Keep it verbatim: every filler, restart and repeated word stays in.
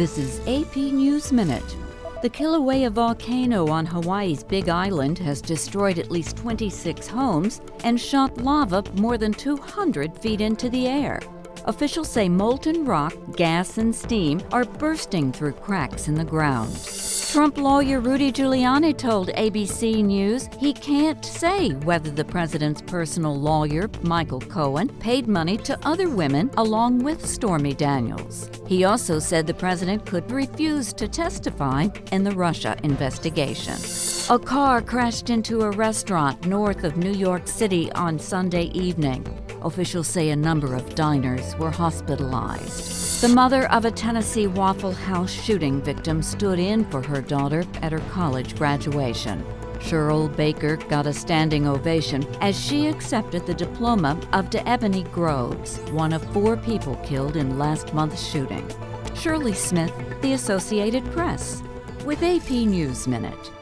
This is A P News Minute. The Kilauea volcano on Hawaii's Big Island has destroyed at least twenty-six homes and shot lava more than two hundred feet into the air. Officials say molten rock, gas, and steam are bursting through cracks in the ground. Trump lawyer Rudy Giuliani told A B C News he can't say whether the president's personal lawyer, Michael Cohen, paid money to other women along with Stormy Daniels. He also said the president could refuse to testify in the Russia investigation. A car crashed into a restaurant north of New York City on Sunday evening. Officials say a number of diners were hospitalized. The mother of a Tennessee Waffle House shooting victim stood in for her daughter at her college graduation. Cheryl Baker got a standing ovation as she accepted the diploma of DeEbony Groves, one of four people killed in last month's shooting. Shirley Smith, The Associated Press, with A P News Minute.